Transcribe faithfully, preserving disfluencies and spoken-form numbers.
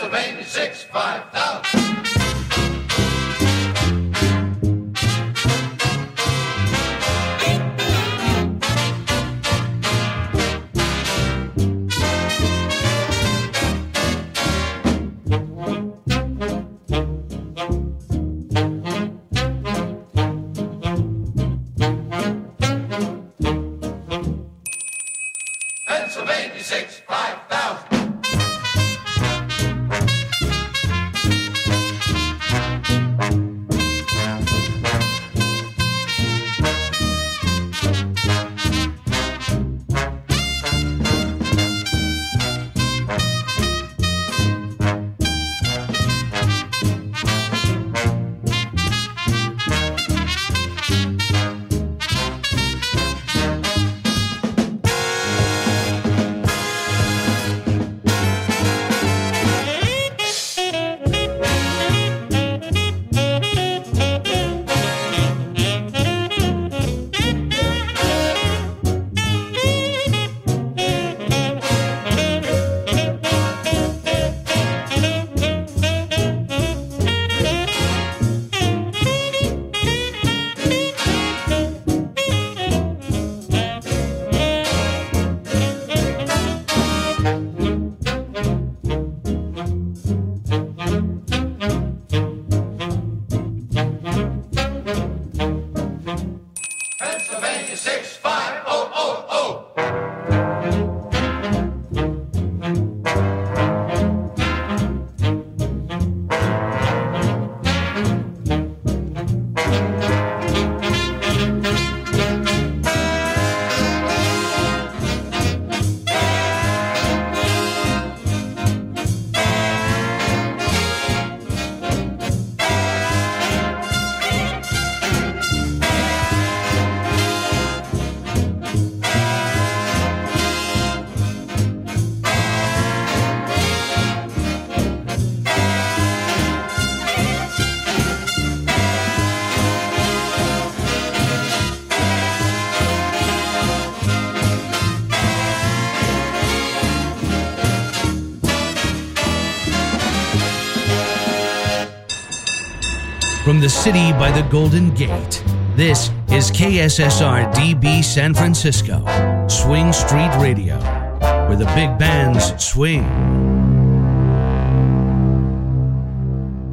Pennsylvania six five thousand. Pennsylvania six five thousand. Pennsylvania six five oh oh oh. From the city by the Golden Gate, this is K S S R D B San Francisco, Swing Street Radio, where the big bands swing.